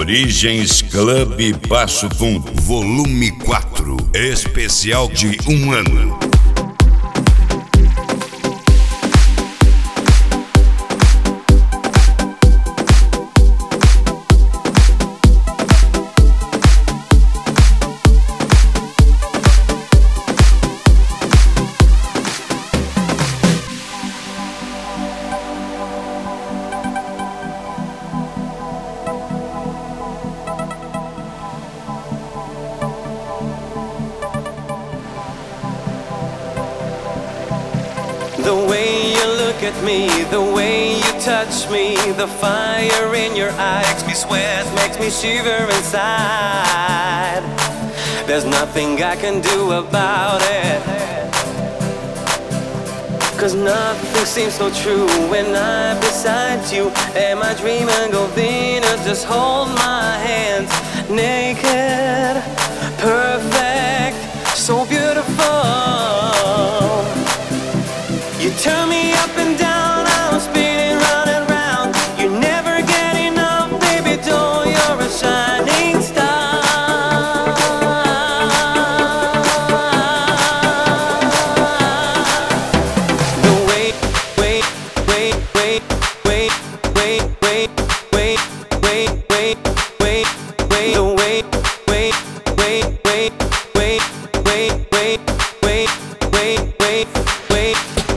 Origens Club Passo Fundo, volume 4, especial de 1 ano. The way you look at me, the way you touch me, the fire in your eyes makes me sweat, makes me shiver inside. There's nothing I can do about it, 'cause nothing seems so true when I'm beside you. Am I dreaming Govina? Just hold my hands, naked, perfect, so beautiful. You turn me up and down, I'm spinning round and round. You never get enough, baby doll, you're a shining star. The way, wait, wait, wait, wait, wait, wait, wait, wait, wait, wait, wait, the way, wait, wait, wait, wait, wait, wait, wait, wait, wait, wait.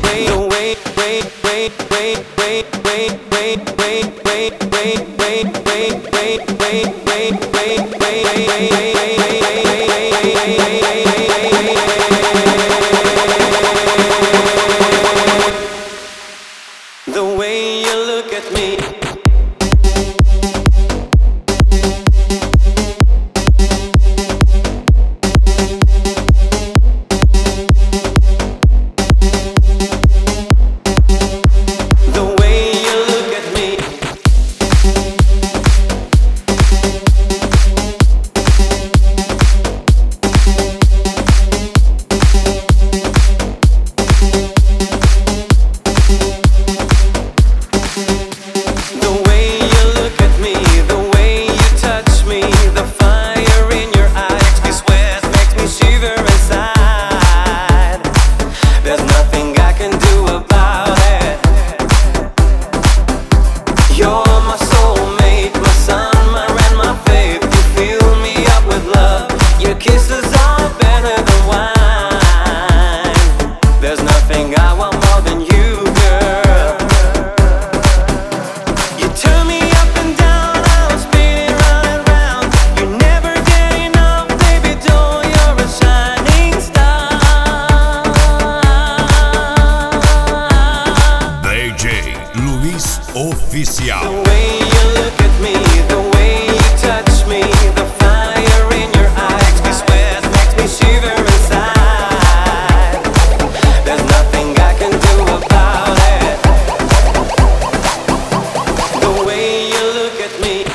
The way you look at me. Oficial. The way you look at me, the way you touch me, the fire in your eyes makes me sweat, makes me shiver inside. There's nothing I can do about it. The way you look at me.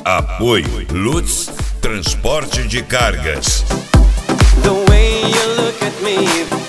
Apoio Lutz Transporte de Cargas. The way you look at me.